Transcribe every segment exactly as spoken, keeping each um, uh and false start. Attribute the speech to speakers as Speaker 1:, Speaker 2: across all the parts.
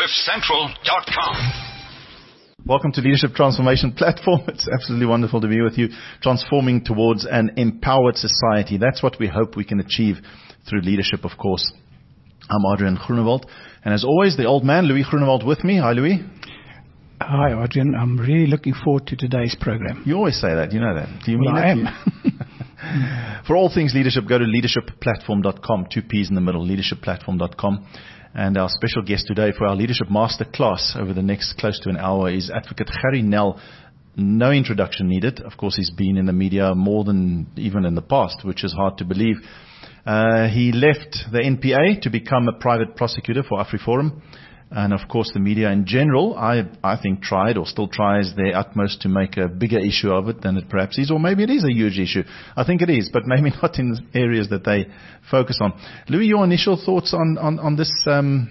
Speaker 1: cliff central dot com.
Speaker 2: Welcome to Leadership Transformation Platform. It's absolutely wonderful to be with you, transforming towards an empowered society. That's what we hope we can achieve through leadership, of course. I'm Adrian Groenewald, and as always, the old man, Louis Groenewald, with me. Hi, Louis.
Speaker 3: Hi, Adrian. I'm really looking forward to today's program.
Speaker 2: You always say that. You know that. Do you mean
Speaker 3: well,
Speaker 2: it?
Speaker 3: I am.
Speaker 2: For all things leadership, go to leadership platform dot com, two P's in the middle, leadership platform dot com. And our special guest today for our Leadership Master Class over the next close to an hour is Advocate Gerrie Nel. No introduction needed. Of course, he's been in the media more than even in the past, which is hard to believe. Uh, he left the N P A to become a private prosecutor for AfriForum. And of course, the media in general, I I think, tried or still tries their utmost to make a bigger issue of it than it perhaps is, or maybe it is a huge issue. I think it is, but maybe not in the areas that they focus on. Louis, your initial thoughts on, on, on this um,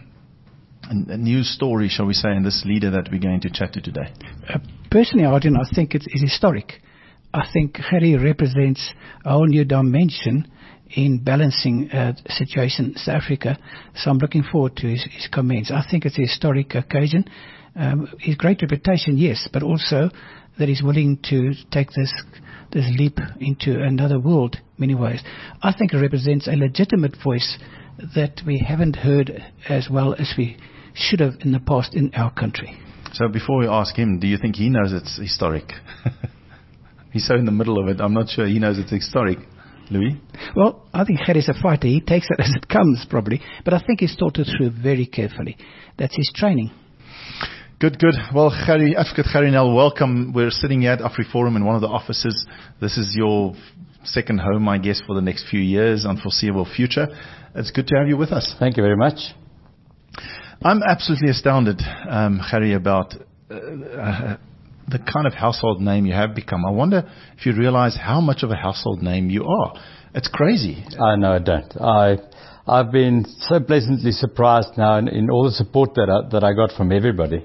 Speaker 2: news story, shall we say, and this leader that we're going to chat to today?
Speaker 3: Uh, personally, Arjun, I think it's, it's historic. I think Gerrie represents a whole new dimension in balancing uh, the situation in South Africa. So I'm looking forward to his, his comments. I think it's a historic occasion. Um, his great reputation, yes, but also that he's willing to take this this leap into another world in many ways. I think it represents a legitimate voice that we haven't heard as well as we should have in the past in our country.
Speaker 2: So before we ask him, do you think he knows it's historic? He's so in the middle of it, I'm not sure he knows it's historic. Louis?
Speaker 3: Well, I think Gerrie's a fighter. He takes it as it comes, probably. But I think he's thought it through very carefully. That's his training.
Speaker 2: Good, good. Well, Gerrie, Advocate Gerrie Nel, welcome. We're sitting here at AfriForum in one of the offices. This is your second home, I guess, for the next few years, unforeseeable future. It's good to have you with us.
Speaker 4: Thank you very much.
Speaker 2: I'm absolutely astounded, um, Gerrie, about uh, uh, the kind of household name you have become. I wonder if you realize how much of a household name you are. It's crazy.
Speaker 4: I know I don't. I, I've been so pleasantly surprised now in, in all the support that I, that I got from everybody.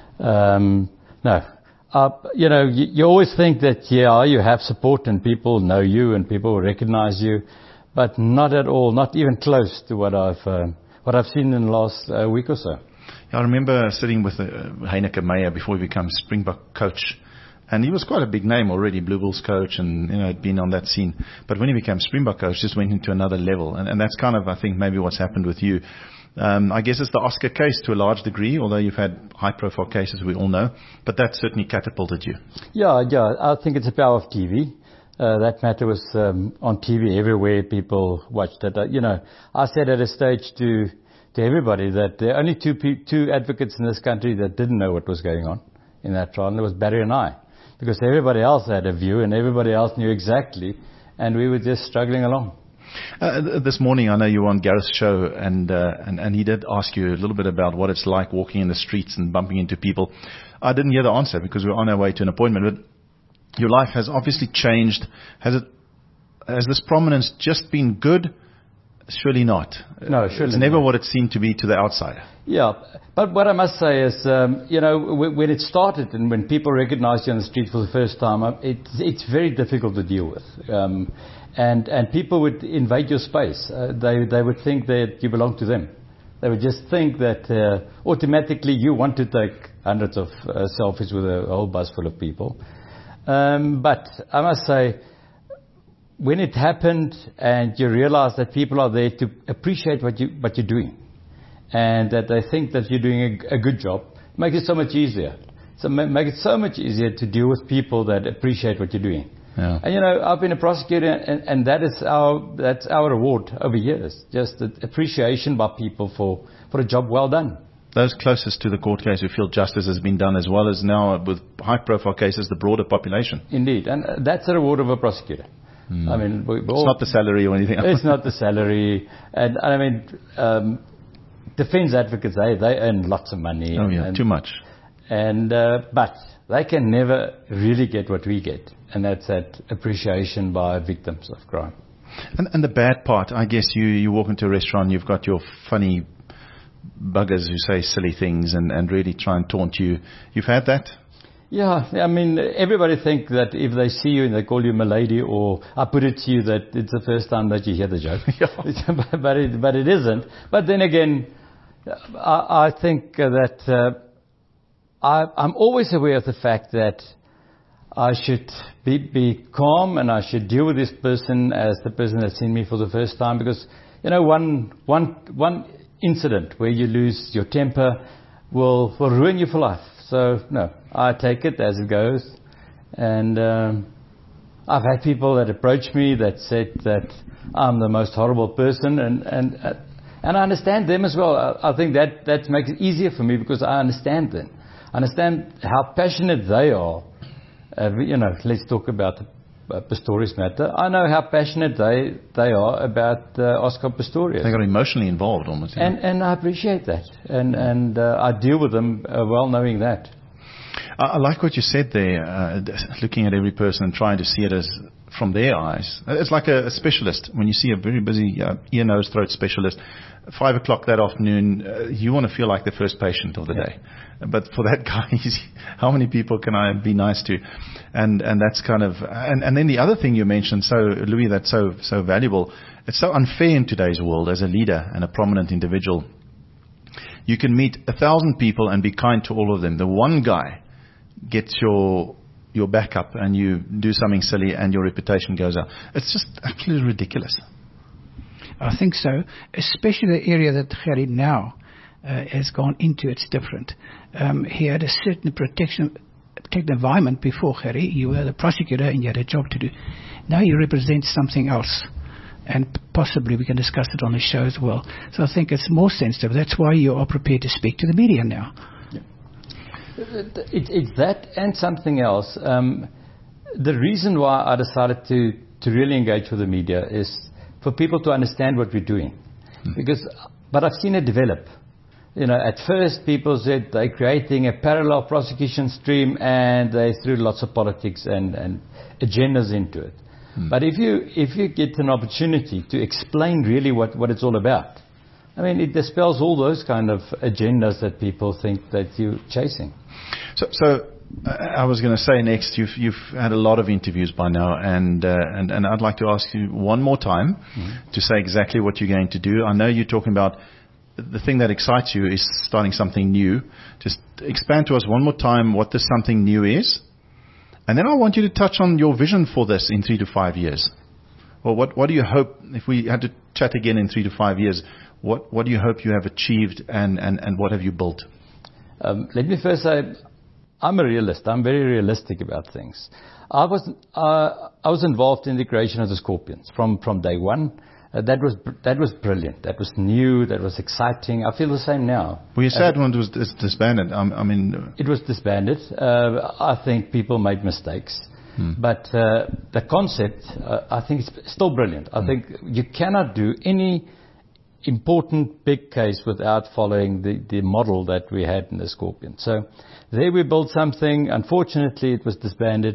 Speaker 4: Um, no, uh, you know, you, you always think that, yeah, you have support and people know you and people recognize you, but not at all, not even close to what I've, uh, what I've seen in the last uh, week or so.
Speaker 2: I remember sitting with uh, Heineke Meyer before he became Springbok coach. And he was quite a big name already, Blue Bulls coach, and, you know, had been on that scene. But when he became Springbok coach, just went into another level. And, and that's kind of, I think, maybe what's happened with you. Um, I guess it's the Oscar case to a large degree, although you've had high-profile cases, we all know. But that certainly catapulted you.
Speaker 4: Yeah, yeah. I think it's the power of T V. Uh, that matter was um, on T V everywhere. People watched it. Uh, you know, I said at a stage to... to everybody that there are only two pe- two advocates in this country that didn't know what was going on in that trial, and it was Barry and I. Because everybody else had a view and everybody else knew exactly, and we were just struggling along.
Speaker 2: Uh, this morning, I know you were on Gareth's show, and, uh, and and he did ask you a little bit about what it's like walking in the streets and bumping into people. I didn't hear the answer because we're on our way to an appointment, but your life has obviously changed. Has it? Has this prominence just been good? Surely not.
Speaker 4: No, surely
Speaker 2: It's never
Speaker 4: not.
Speaker 2: what it seemed to be to the outsider.
Speaker 4: Yeah, but what I must say is, um, you know, w- when it started and when people recognize you on the street for the first time, uh, it's, it's very difficult to deal with. Um, and, and people would invade your space. Uh, they, they would think that you belong to them. They would just think that uh, automatically you want to take hundreds of uh, selfies with a whole bus full of people. Um, but I must say, when it happened and you realize that people are there to appreciate what, you, what you're doing and that they think that you're doing a, a good job, it makes it so much easier. So make it so much easier to deal with people that appreciate what you're doing.
Speaker 2: Yeah.
Speaker 4: And, you know, I've been a prosecutor and, and that is our, that's our reward over years, just the appreciation by people for, for a job well done.
Speaker 2: Those closest to the court case who feel justice has been done, as well as now with high-profile cases, the broader population.
Speaker 4: Indeed, and that's the reward of a prosecutor.
Speaker 2: Mm.
Speaker 4: I mean, we, we
Speaker 2: it's
Speaker 4: all,
Speaker 2: not the salary or anything else.
Speaker 4: It's not the salary. And, and I mean, um, defense advocates, they, they earn lots of money.
Speaker 2: Oh, yeah,
Speaker 4: and,
Speaker 2: too much.
Speaker 4: And uh, but they can never really get what we get, and that's that appreciation by victims of crime.
Speaker 2: And, and the bad part, I guess, you, you walk into a restaurant, you've got your funny buggers who say silly things and, and really try and taunt you. You've had that?
Speaker 4: Yeah, I mean, everybody think that if they see you and they call you milady, or I put it to you that it's the first time that you hear the joke. Yeah. but, it, but it isn't. But then again, I, I think uh, that uh, I, I'm always aware of the fact that I should be, be calm and I should deal with this person as the person that's seen me for the first time, because, you know, one, one, one incident where you lose your temper will, will ruin you for life. So, no, I take it as it goes. And um, I've had people that approach me that said that I'm the most horrible person, and, and, uh, and I understand them as well. I, I think that, that makes it easier for me because I understand them. I understand how passionate they are. Uh, you know, let's talk about the uh, Pistorius matter. I know how passionate they they are about uh, Oscar Pistorius.
Speaker 2: They got emotionally involved almost.
Speaker 4: And know? and I appreciate that, and and uh, I deal with them uh, well, knowing that.
Speaker 2: I, I like what you said there, uh, looking at every person and trying to see it as from their eyes. It's like a, a specialist. When you see a very busy uh, ear, nose, throat specialist, five o'clock that afternoon, uh, you want to feel like the first patient of the yeah. day. But for that guy, he's, how many people can I be nice to? And and that's kind of and, and then the other thing you mentioned, so Louis, that's so so valuable. It's so unfair in today's world as a leader and a prominent individual. You can meet a thousand people and be kind to all of them. The one guy gets your your backup and you do something silly and your reputation goes up. It's just absolutely ridiculous.
Speaker 3: I think so, especially the area that Gerrie now uh, has gone into. It's different. Um, he had a certain protection, protected environment before, Gerrie. You were the prosecutor and you had a job to do. Now you represent something else, and possibly we can discuss it on the show as well. So I think it's more sensitive. That's why you are prepared to speak to the media now.
Speaker 4: It, it's that and something else. Um, the reason why I decided to, to really engage with the media is for people to understand what we're doing. Mm. Because, but I've seen it develop. You know, at first people said they're creating a parallel prosecution stream and they threw lots of politics and, and agendas into it. Mm. But if you if you get an opportunity to explain really what, what it's all about, I mean, it dispels all those kind of agendas that people think that you're chasing.
Speaker 2: So, so uh, I was going to say next, you've you've had a lot of interviews by now, and uh, and and I'd like to ask you one more time mm-hmm. to say exactly what you're going to do. I know you're talking about the thing that excites you is starting something new. Just expand to us one more time what this something new is, and then I want you to touch on your vision for this in three to five years. Well, what what do you hope, if we had to chat again in three to five years? What what do you hope you have achieved, and, and, and what have you built?
Speaker 4: Um, let me first say, I'm a realist. I'm very realistic about things. I was uh, I was involved in the creation of the Scorpions from, from day one. Uh, that was that was brilliant. That was new. That was exciting. I feel the same now.
Speaker 2: Well, you said when it was dis- disbanded. Um, I mean,
Speaker 4: it was disbanded. Uh, I think people made mistakes. Hmm. But uh, the concept, uh, I think, is still brilliant. I hmm. think you cannot do any important big case without following the, the model that we had in the Scorpion. So there we built something. Unfortunately, it was disbanded.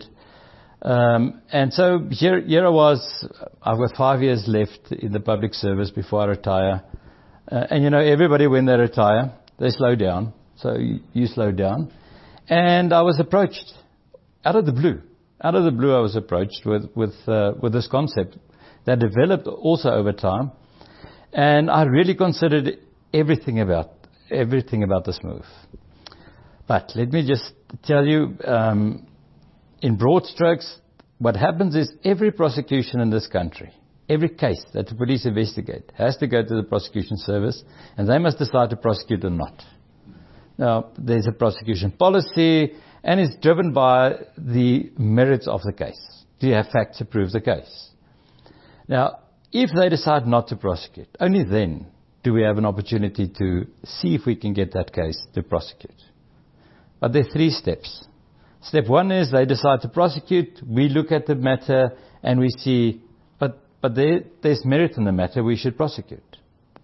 Speaker 4: Um, and so here, here I was. I've got five years left in the public service before I retire. Uh, and, you know, everybody, when they retire, they slow down. So you, you slow down. And I was approached out of the blue. Out of the blue, I was approached with, with, uh, with this concept that developed also over time. And I really considered everything about everything about this move. But let me just tell you, um, in broad strokes, what happens is every prosecution in this country, every case that the police investigate, has to go to the prosecution service, and they must decide to prosecute or not. Now, there's a prosecution policy, and it's driven by the merits of the case. Do you have facts to prove the case? Now, if they decide not to prosecute, only then do we have an opportunity to see if we can get that case to prosecute. But there are three steps. Step one is they decide to prosecute. We look at the matter and we see, but, but there, there's merit in the matter, we should prosecute.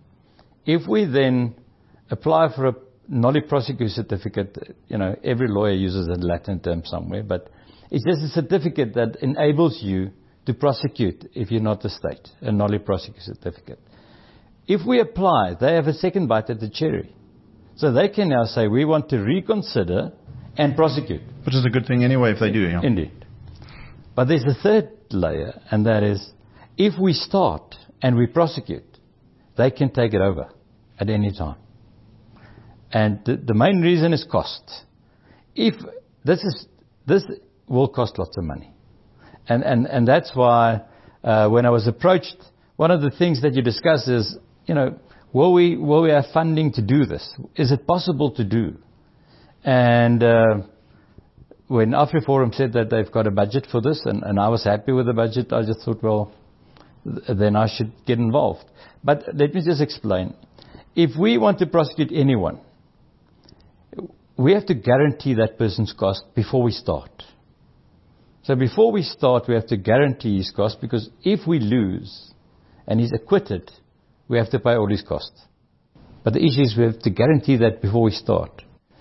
Speaker 4: If we then apply for a nolli prosequi certificate, you know, every lawyer uses a Latin term somewhere, but it's just a certificate that enables you to prosecute if you're not the state, a nolli prosequi certificate. If we apply, they have a second bite at the cherry. So they can now say, we want to reconsider and prosecute.
Speaker 2: Which is a good thing anyway if they do, yeah.
Speaker 4: Indeed. But there's a third layer, and that is, if we start and we prosecute, they can take it over at any time. And the, the main reason is cost. If this is, this will cost lots of money. And, and, and that's why, uh, when I was approached, one of the things that you discuss is, you know, will we, will we have funding to do this? Is it possible to do? And, uh, when AfriForum said that they've got a budget for this, and, and I was happy with the budget, I just thought, well, th- then I should get involved. But let me just explain. If we want to prosecute anyone, we have to guarantee that person's cost before we start. So before we start, we have to guarantee his cost, because if we lose and he's acquitted, we have to pay all his costs. But the issue is we have to guarantee that before we start.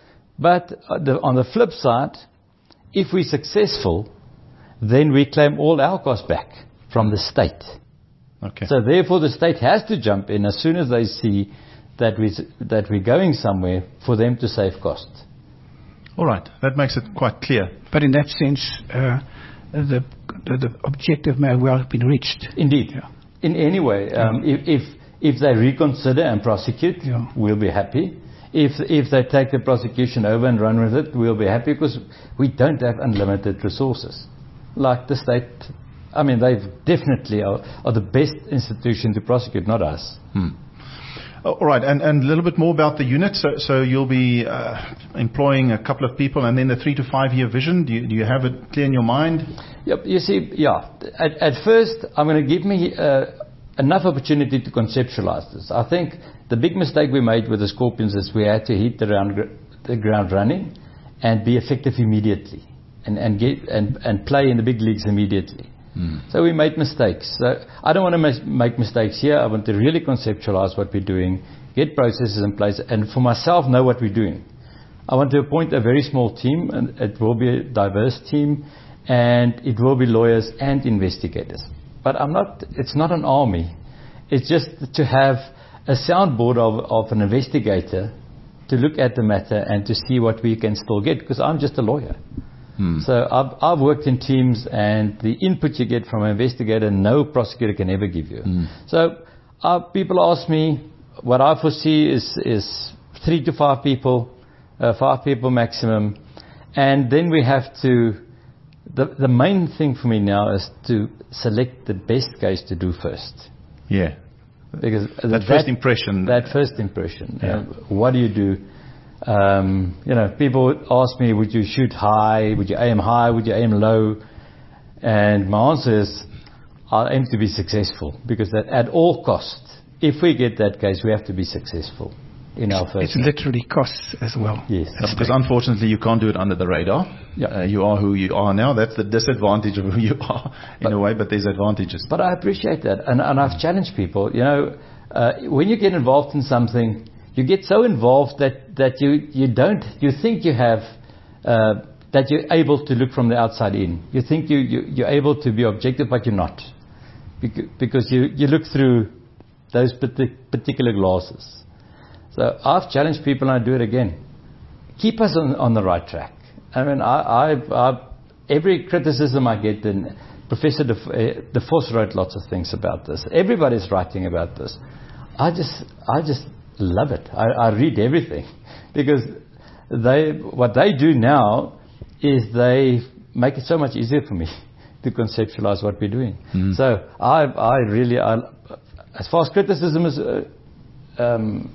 Speaker 4: But the, on the flip side, if we're successful, then we claim all our costs back from the state.
Speaker 2: Okay.
Speaker 4: So therefore, the state has to jump in as soon as they see that we that we're going somewhere for them to save costs.
Speaker 2: All right, that makes it quite clear.
Speaker 3: But in that sense, uh, the, the the objective may well have been reached.
Speaker 4: Indeed.
Speaker 3: Yeah.
Speaker 4: In any way, um, if, if if they reconsider and prosecute,
Speaker 3: Yeah.
Speaker 4: we'll be happy. If if they take the prosecution over and run with it, we'll be happy, because we don't have unlimited resources. Like the state, I mean, they definitely are, are the best institution to prosecute, not us.
Speaker 2: Hmm. Oh, all right, and, and a little bit more about the unit. So, so you'll be uh, employing a couple of people, and then the three to five year vision. Do you, do you have it clear in your mind?
Speaker 4: Yep. You see, yeah. At, at first, I'm going to give me uh, enough opportunity to conceptualize this. I think the big mistake we made with the Scorpions is we had to hit the ground, the ground running and be effective immediately, and, and get and, and play in the big leagues immediately. Mm. So we made mistakes. So I don't want to mis- make mistakes here. I want to really conceptualize what we're doing, get processes in place, and for myself know what we're doing. I want to appoint a very small team, and it will be a diverse team, and it will be lawyers and investigators. But I'm not. It's not an army. It's just to have a soundboard of, of an investigator to look at the matter and to see what we can still get, because I'm just a lawyer. Hmm. So I've, I've worked in teams, and the input you get from an investigator, no prosecutor can ever give you. Hmm. So uh, people ask me, what I foresee is, is three to five people, uh, five people maximum, and then we have to, the, the main thing for me now is to select the best case to do first.
Speaker 2: Yeah.
Speaker 4: Because
Speaker 2: that,
Speaker 4: that
Speaker 2: first impression.
Speaker 4: That first impression.
Speaker 2: Yeah.
Speaker 4: Uh, what do you do? Um, you know, people ask me, would you shoot high? Would you aim high? Would you aim low? And my answer is, I'll aim to be successful, because that at all costs, if we get that case, we have to be successful in our first.
Speaker 3: It's literally costs as well.
Speaker 4: Yes.
Speaker 2: Because unfortunately you can't do it under the radar.
Speaker 4: Yeah.
Speaker 2: Uh, you are who you are now. That's the disadvantage of who you are in
Speaker 4: but,
Speaker 2: a way, but there's advantages.
Speaker 4: But I appreciate that. And, and I've challenged people, you know, uh, when you get involved in something, you get so involved that, that you, you don't, you think you have, uh, that you're able to look from the outside in. You think you, you, you're able to be objective, but you're not. Because you, you look through those particular glasses. So I've challenged people, and I do it again. Keep us on, on the right track. I mean, I, I, I, every criticism I get, and Professor De, uh, De Vos wrote lots of things about this. Everybody's writing about this. I just, I just love it. I, I read everything, because they, what they do now is they make it so much easier for me to conceptualize what we're doing. Mm. So I, I really, I, as far as criticism is, uh, um,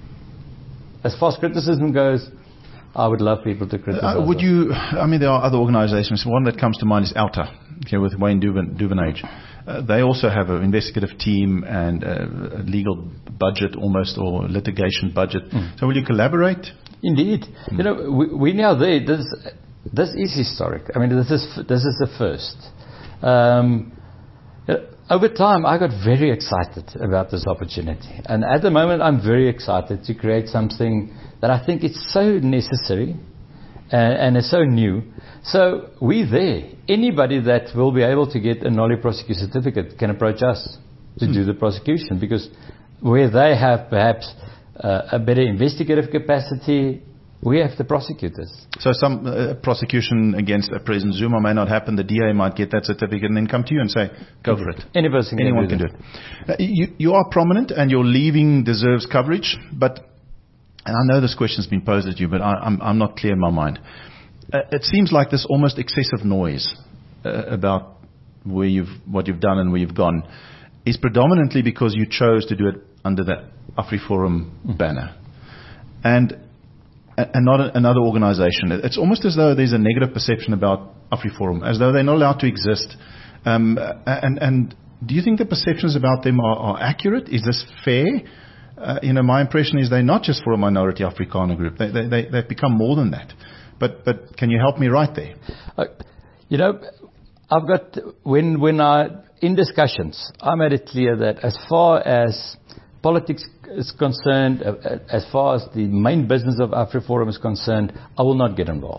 Speaker 4: as far as criticism goes, I would love people to criticize.
Speaker 2: Uh, would you? I mean, there are other organisations. One that comes to mind is OUTA, okay, with Wayne Duven, Duvenage. Uh, they also have an investigative team and a legal budget, almost, or litigation budget. Mm. So will you collaborate?
Speaker 4: Indeed. Mm. You know, we, we now there. This, this is historic. I mean, this is this is the first. Um, over time, I got very excited about this opportunity. And at the moment, I'm very excited to create something that I think is so necessary and, and is so new. So we're there. Anybody that will be able to get a Nolly prosecutor certificate can approach us to hmm. do the prosecution, because where they have perhaps uh, a better investigative capacity, we have the prosecutors.
Speaker 2: So some uh, prosecution against a President Zuma may not happen. The D A might get that certificate and then come to you and say, go for it.
Speaker 4: Any person can
Speaker 2: Anyone
Speaker 4: do
Speaker 2: can do it. Uh, you, you are prominent, and your leaving deserves coverage, but and I know this question's been posed at you, but I, I'm, I'm not clear in my mind. Uh, it seems like this almost excessive noise uh, about where you've, what you've done and where you've gone is predominantly because you chose to do it under that AfriForum mm. banner. And, and not a, another organization. It's almost as though there's a negative perception about AfriForum, as though they're not allowed to exist. Um, and, and do you think the perceptions about them are, are accurate? Is this fair? Uh, you know, my impression is they're not just for a minority Afrikaner group. They, they, they, they've become more than that. But, but can you help me right there?
Speaker 4: Uh, you know, I've got, when, when I, in discussions, I made it clear that as far as politics is concerned, uh, as far as the main business of AfriForum is concerned, I will not get involved.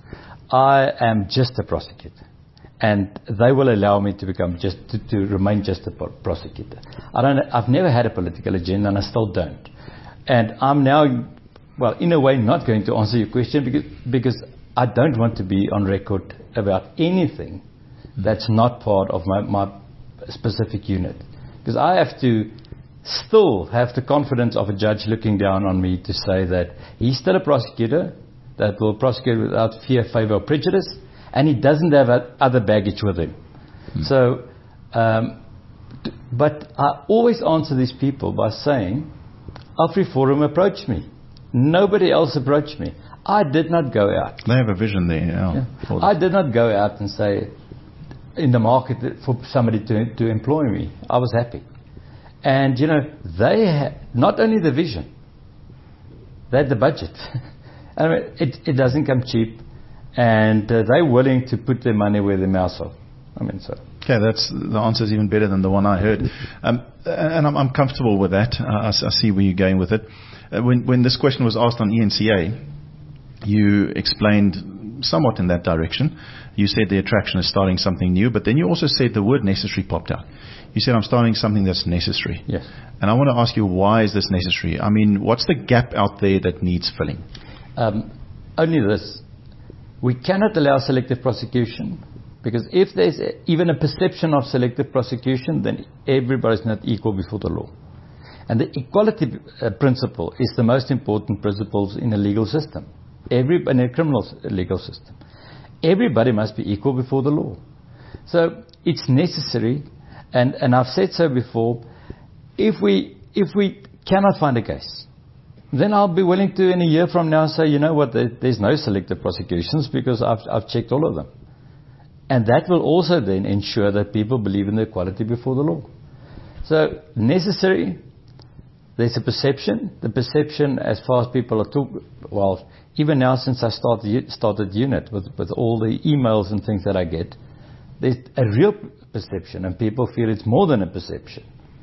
Speaker 4: I am just a prosecutor. And they will allow me to become just, to, to remain just a prosecutor. I don't, I've never had a political agenda and I still don't. And I'm now, well, in a way not going to answer your question because, because I don't want to be on record about anything that's not part of my, my specific unit. Because I have to still have the confidence of a judge looking down on me to say that he's still a prosecutor that will prosecute without fear, favour or prejudice, and he doesn't have other baggage with him. Hmm. So, um, but I always answer these people by saying, AfriForum approached me. Nobody else approached me. I did not go out.
Speaker 2: They have a vision there. Yeah,
Speaker 4: yeah. I did not go out and say, in the market for somebody to, to employ me. I was happy. And, you know, they had not only the vision, they had the budget. I mean, it, it doesn't come cheap. And uh, they're willing to put their money where their mouths are. I mean, so.
Speaker 2: Okay, that's, the answer is even better than the one I heard. Um, and I'm, I'm comfortable with that. I, I see where you're going with it. Uh, when, when this question was asked on E N C A, you explained somewhat in that direction. You said the attraction is starting something new, but then you also said the word necessary popped out. You said, I'm starting something that's necessary.
Speaker 4: Yes.
Speaker 2: And I want to ask you, why is this necessary? I mean, what's the gap out there that needs filling?
Speaker 4: Um, only this. We cannot allow selective prosecution, because if there's a, even a perception of selective prosecution, then everybody's not equal before the law. And the equality uh, principle is the most important principle in a legal system, every, in a criminal legal system. Everybody must be equal before the law. So it's necessary, and, and I've said so before, if we, if we cannot find a case, then I'll be willing to, in a year from now, say, you know what, there, there's no selective prosecutions because I've, I've checked all of them. And that will also then ensure that people believe in the equality before the law. So, necessary, there's a perception. The perception, as far as people are talking, well, even now since I started, started UNIT, with, with all the emails and things that I get, there's a real perception, and people feel it's more than a perception.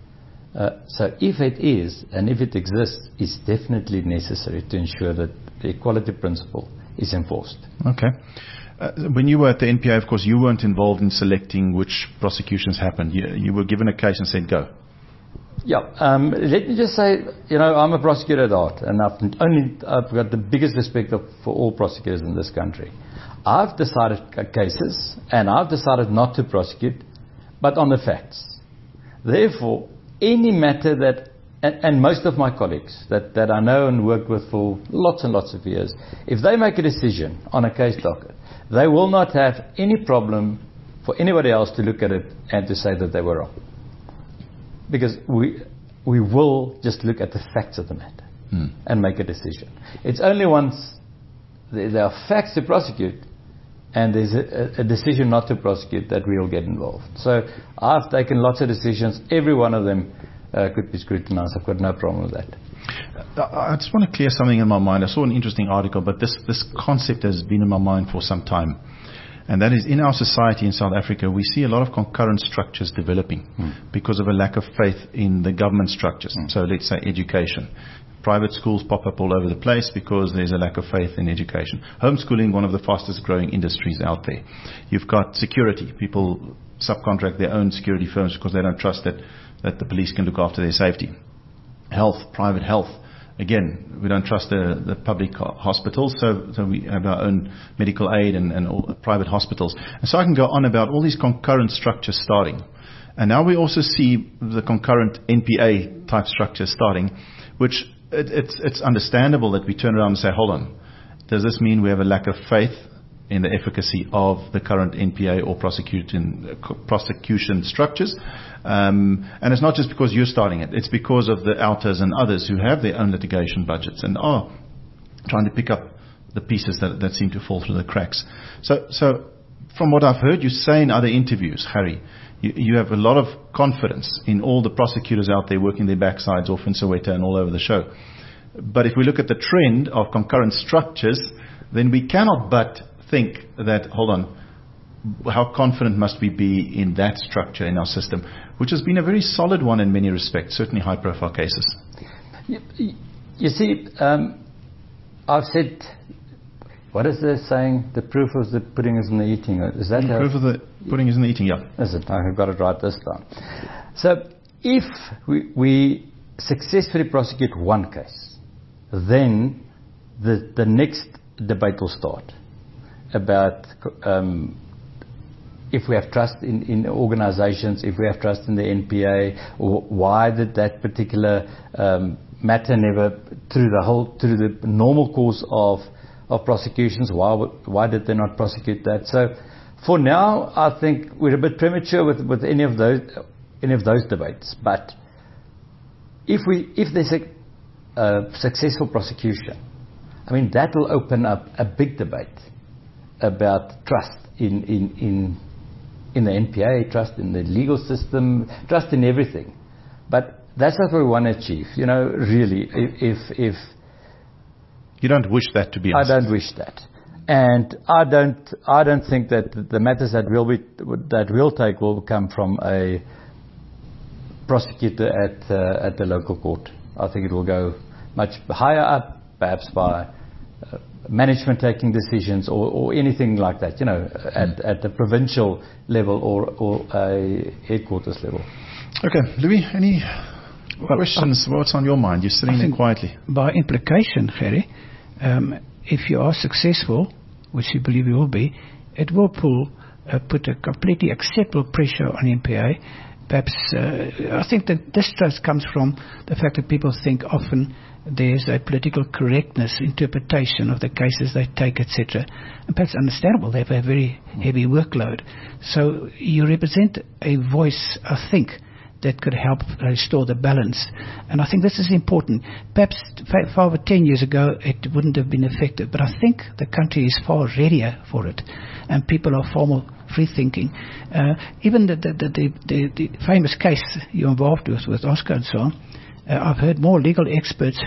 Speaker 4: Uh, so if it is, and if it exists, it's definitely necessary to ensure that the equality principle is enforced.
Speaker 2: Okay. Uh, when you were at the N P A, of course, you weren't involved in selecting which prosecutions happened. You, you were given a case and said, go.
Speaker 4: Yeah. Um, let me just say, you know, I'm a prosecutor at heart, and I've only I've got the biggest respect of, for all prosecutors in this country. I've decided cases, and I've decided not to prosecute, but on the facts. Therefore, any matter that, and, and most of my colleagues that, that I know and worked with for lots and lots of years, if they make a decision on a case docket, they will not have any problem for anybody else to look at it and to say that they were wrong. Because we, we will just look at the facts of the matter hmm. and make a decision. It's only once there are facts to prosecute and there's a, a decision not to prosecute that we will get involved. So I've taken lots of decisions. Every one of them uh, could be scrutinized. I've got no problem with that.
Speaker 2: I just want to clear something in my mind. I saw an interesting article, but this, this concept has been in my mind for some time. And that is, in our society in South Africa, we see a lot of concurrent structures developing mm. because of a lack of faith in the government structures. Mm. So let's say education. Private schools pop up all over the place because there's a lack of faith in education. Homeschooling, one of the fastest growing industries out there. You've got security. People subcontract their own security firms because they don't trust that, that the police can look after their safety. Health, private health. Again, we don't trust the, the public hospitals, so, so we have our own medical aid and, and all, private hospitals. And so I can go on about all these concurrent structures starting. And now we also see the concurrent N P A type structures starting, which it, it's, it's understandable that we turn around and say, hold on, does this mean we have a lack of faith in the efficacy of the current N P A or prosecution, prosecution structures? Um, and it's not just because you're starting it. It's because of the outers and others who have their own litigation budgets and are trying to pick up the pieces that, that seem to fall through the cracks. So, so from what I've heard you say in other interviews, Harry, you, you have a lot of confidence in all the prosecutors out there working their backsides off in Soweto and all over the show. But if we look at the trend of concurrent structures, then we cannot but think that, hold on, how confident must we be in that structure in our system, which has been a very solid one in many respects, certainly high-profile cases.
Speaker 4: You, you see, um, I've said, what is the saying? The proof of the pudding is in the eating. Is that
Speaker 2: the
Speaker 4: how,
Speaker 2: proof of the pudding is in the eating? Yeah.
Speaker 4: Is it? I've got it right this time. So, if we, we successfully prosecute one case, then the the next debate will start about um, if we have trust in, in organizations, if we have trust in the N P A, or why did that particular um, matter never, through the whole, through the normal course of of prosecutions, why why did they not prosecute that? So, for now, I think we're a bit premature with, with any of those any of those debates. But if we if there's a uh, successful prosecution, I mean that will open up a big debate about trust in in in in the N P A, trust in the legal system, trust in everything. But that's what we want to achieve. You know, really, if if
Speaker 2: you don't wish that to be honest.
Speaker 4: I don't wish that, and I don't I don't think that the matters that will be that will take will come from a prosecutor at uh, at the local court. I think it will go much higher up, perhaps by uh, management taking decisions or, or anything like that, you know, at, at the provincial level or, or a headquarters level.
Speaker 2: Okay, Louis, any well, questions? Uh, What's on your mind? You're sitting there quietly.
Speaker 3: By implication, Harry, um, if you are successful, which you believe you will be, it will pull, uh, put a completely acceptable pressure on N P A. Perhaps, uh, I think that distrust comes from the fact that people think often there's a political correctness interpretation of the cases they take, et cetera. And perhaps understandable, they have a very heavy workload. So you represent a voice, I think, that could help restore the balance. And I think this is important. Perhaps five or ten years ago it wouldn't have been effective, but I think the country is far readier for it, and people are far more free-thinking. Uh, even the the, the, the the famous case you're involved with, with Oscar and so on, uh, I've heard more legal experts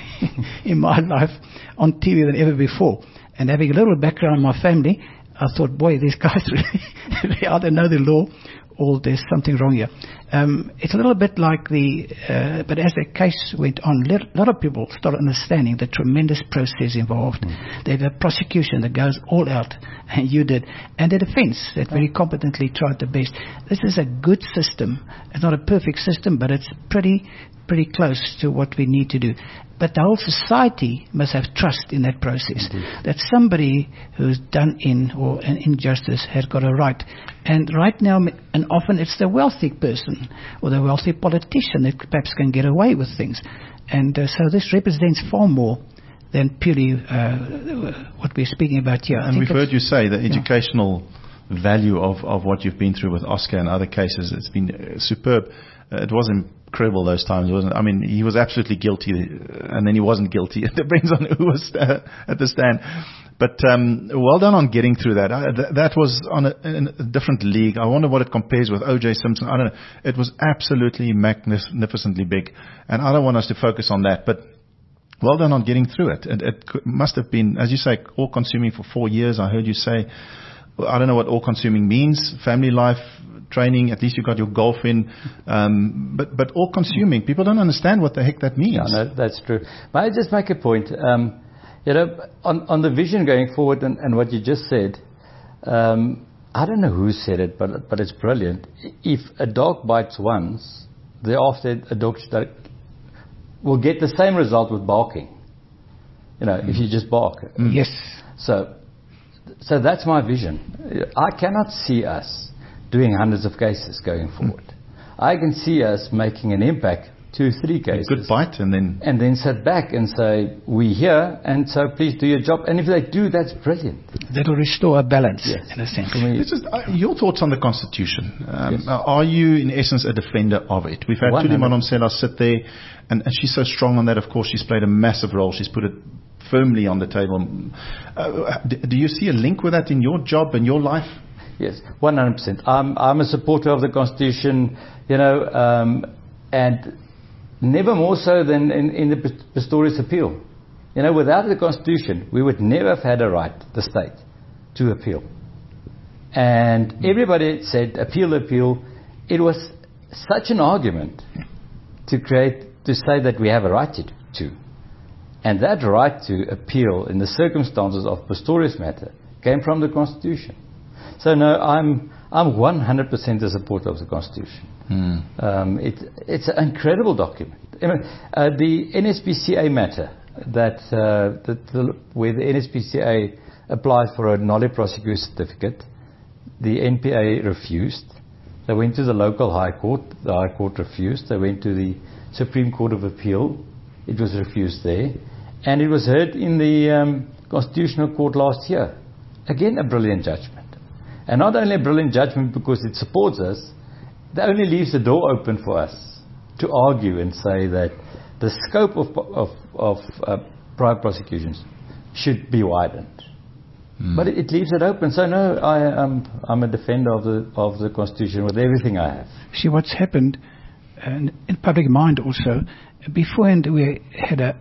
Speaker 3: in my life on T V than ever before. And having a little background in my family, I thought, boy, these guys really, they either know the law or there's something wrong here. Um, it's a little bit like the, uh, but as the case went on, a lot of people started understanding the tremendous process involved. Mm. There's a prosecution that goes all out, and you did, and the defense that very competently tried the best. This is a good system. It's not a perfect system, but it's pretty, pretty close to what we need to do. But the whole society must have trust in that process. Mm-hmm. That somebody who's done in or an injustice has got a right. And right now, and often it's the wealthy person or the wealthy politician that perhaps can get away with things. And uh, so this represents far more than purely uh, what we're speaking about here.
Speaker 2: And we've heard you say the educational yeah. value of, of what you've been through with Oscar and other cases. It's been uh, superb. Uh, it wasn't incredible those times, wasn't it? I mean, he was absolutely guilty, and then he wasn't guilty. It depends on who was uh, at the stand. But um, well done on getting through that. I, th- that was on a, in a different league. I wonder what it compares with O J Simpson. I don't know. It was absolutely magnificently big, and I don't want us to focus on that. But well done on getting through it. It, it must have been, as you say, all-consuming for four years. I heard you say, well, I don't know what all-consuming means. Family life, training, at least you got your golf in, um, but but all consuming. People don't understand what the heck that means.
Speaker 4: Yeah, no, that's true. May I just make a point? Um, you know, on, on the vision going forward and, and what you just said, um, I don't know who said it, but but it's brilliant. If a dog bites once, thereafter a dog will get the same result with barking. You know, mm. if you just bark.
Speaker 3: Mm. Yes.
Speaker 4: So, so that's my vision. I cannot see us doing hundreds of cases going forward. I can see us making an impact two, three cases.
Speaker 2: A good bite and then...
Speaker 4: And then sit back and say, we're here, and so please do your job. And if they do, that's brilliant.
Speaker 3: That will restore a balance,
Speaker 4: yes.
Speaker 3: in a sense.
Speaker 2: It's just, uh, your thoughts on the Constitution. Um,
Speaker 4: yes.
Speaker 2: Are you, in essence, a defender of it? We've had Thuli Madonsela sit there, and, and she's so strong on that, of course. She's played a massive role. She's put it firmly on the table. Uh, do, do you see a link with that in your job and your life?
Speaker 4: Yes, one hundred percent. I'm, I'm a supporter of the Constitution, you know, um, and never more so than in, in the Pistorius appeal. You know, without the Constitution, we would never have had a right, the state, to appeal. And everybody said, appeal, appeal. It was such an argument to create, to say that we have a right to. to. And that right to appeal in the circumstances of Pistorius matter came from the Constitution. So no, I'm I'm one hundred percent a supporter of the Constitution. Mm. Um, it, it's an incredible document. I mean, uh, the N S P C A matter that, uh, that the, where the N S P C A applied for a nolle prosequi certificate, the N P A refused. They went to the local High Court. The High Court refused. They went to the Supreme Court of Appeal. It was refused there, and it was heard in the um, Constitutional Court last year. Again, a brilliant judgment. And not only a brilliant judgment because it supports us, it only leaves the door open for us to argue and say that the scope of, of, of uh, private prosecutions should be widened. Mm. But it, it leaves it open. So no, I, I'm, I'm a defender of the, of the Constitution with everything I have.
Speaker 3: See, what's happened uh, in public mind also, beforehand we had an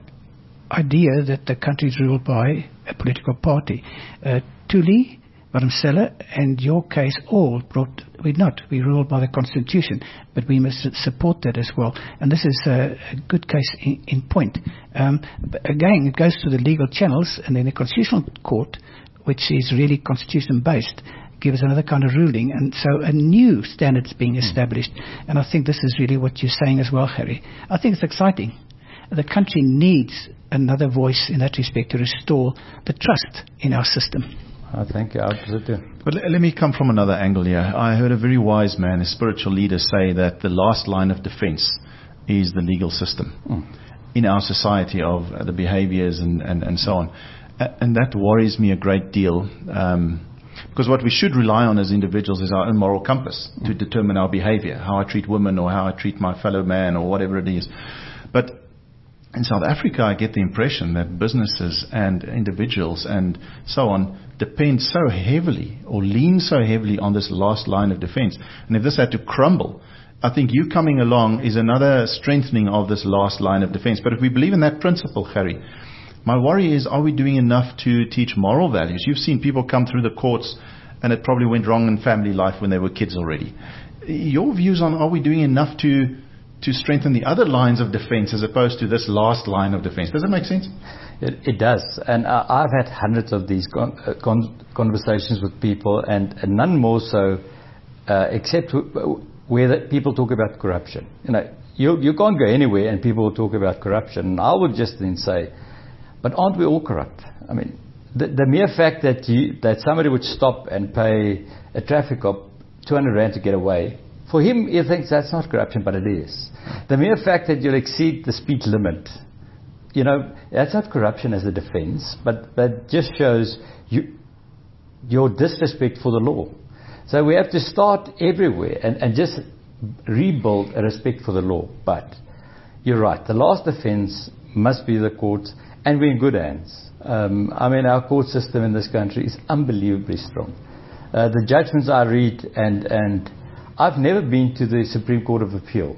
Speaker 3: idea that the country is ruled by a political party. Uh, Thuli Madonsela, and your case all brought, we're not, we ruled by the Constitution, but we must support that as well. And this is a, a good case in, in point. Um, but again, it goes to the legal channels, and then the Constitutional Court, which is really Constitution-based, gives another kind of ruling, and so a new standard's being established. And I think this is really what you're saying as well, Harry. I think it's exciting. The country needs another voice in that respect to restore the trust in our system.
Speaker 4: I think you're absolutely.
Speaker 2: But let me come from another angle here. I heard a very wise man, a spiritual leader, say that the last line of defense is the legal system mm. in our society of the behaviors and, and, and so on. And that worries me a great deal, um, because what we should rely on as individuals is our own moral compass mm. to determine our behavior, how I treat women or how I treat my fellow man or whatever it is. But in South Africa, I get the impression that businesses and individuals and so on depend so heavily or lean so heavily on this last line of defense. And if this had to crumble, I think you coming along is another strengthening of this last line of defense. But if we believe in that principle, Harry, my worry is, are we doing enough to teach moral values? You've seen people come through the courts and it probably went wrong in family life when they were kids already. Your views on, are we doing enough to to strengthen the other lines of defense as opposed to this last line of defense? Does that make sense?
Speaker 4: It, it does. And uh, I've had hundreds of these con- uh, con- conversations with people, and, and none more so uh, except w- where the people talk about corruption. You know, you, you can't go anywhere and people will talk about corruption. And I would just then say, but aren't we all corrupt? I mean, the, the mere fact that you, that somebody would stop and pay a traffic cop two hundred rand to get away, for him, he thinks that's not corruption, but it is. The mere fact that you'll exceed the speed limit, you know, that's not corruption as a defense, but that just shows you your disrespect for the law. So we have to start everywhere and, and just rebuild a respect for the law. But you're right, the last defense must be the courts, and we're in good hands. Um, I mean, our court system in this country is unbelievably strong. Uh, the judgments I read, and and I've never been to the Supreme Court of Appeal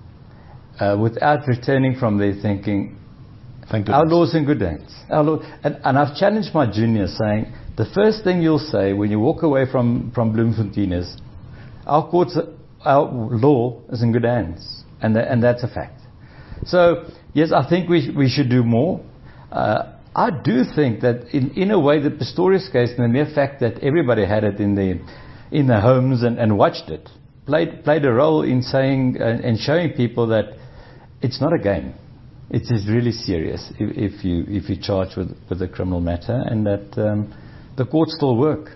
Speaker 4: uh, without returning from there thinking,
Speaker 2: Thank
Speaker 4: our law's in good hands. Our law, and, and I've challenged my juniors saying, the first thing you'll say when you walk away from, from Bloemfontein is, our courts, our law is in good hands. And, the, and that's a fact. So, yes, I think we, we should do more. Uh, I do think that in, in a way the Pistorius case, and the mere fact that everybody had it in their, in their homes and, and watched it, played played a role in saying uh, and showing people that it's not a game. It is really serious if, if you if you charge with with a criminal matter, and that um, the courts still work.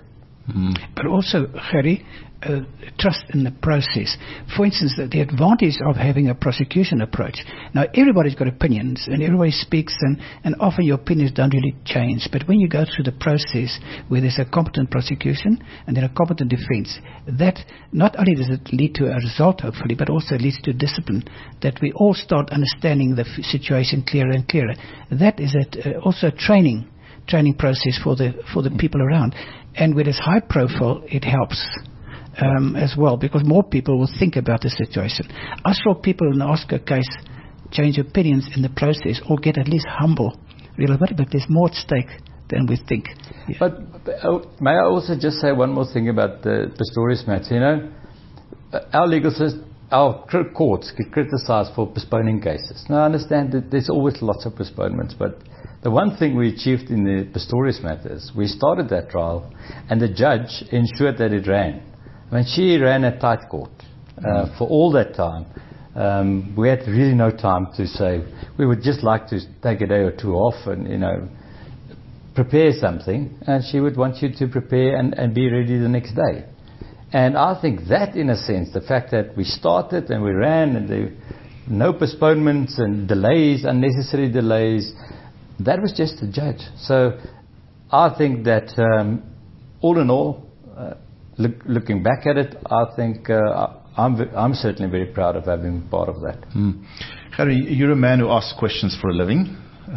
Speaker 3: Mm. But also, Gerrie, uh, trust in the process. For instance, the, the advantage of having a prosecution approach. Now, everybody's got opinions, and everybody speaks, and, and often your opinions don't really change. But when you go through the process where there's a competent prosecution and then a competent defense, that not only does it lead to a result, hopefully, but also leads to discipline, that we all start understanding the f- situation clearer and clearer. That is a, uh, also a training training process for the for the people around. And when it's high profile, it helps um, as well, because more people will think about the situation. I saw people in the Oscar case change opinions in the process, or get at least humble, real about it, but there's more at stake than we think. Yeah.
Speaker 4: But, but uh, may I also just say one more thing about the Pistorius matter? You know, our legal system, our courts get criticized for postponing cases. Now, I understand that there's always lots of postponements, but the one thing we achieved in the Pistorius matter is we started that trial, and the judge ensured that it ran. I mean, she ran a tight court uh, mm. for all that time. Um, we had really no time to say, we would just like to take a day or two off and, you know, prepare something, and she would want you to prepare and, and be ready the next day. And I think that, in a sense, the fact that we started and we ran, and there were no postponements and delays, unnecessary delays, that was just the judge. So I think that um, all in all, uh, look, looking back at it, I think uh, I'm, I'm certainly very proud of having been part of that.
Speaker 2: Mm. Gerrie, you're a man who asks questions for a living.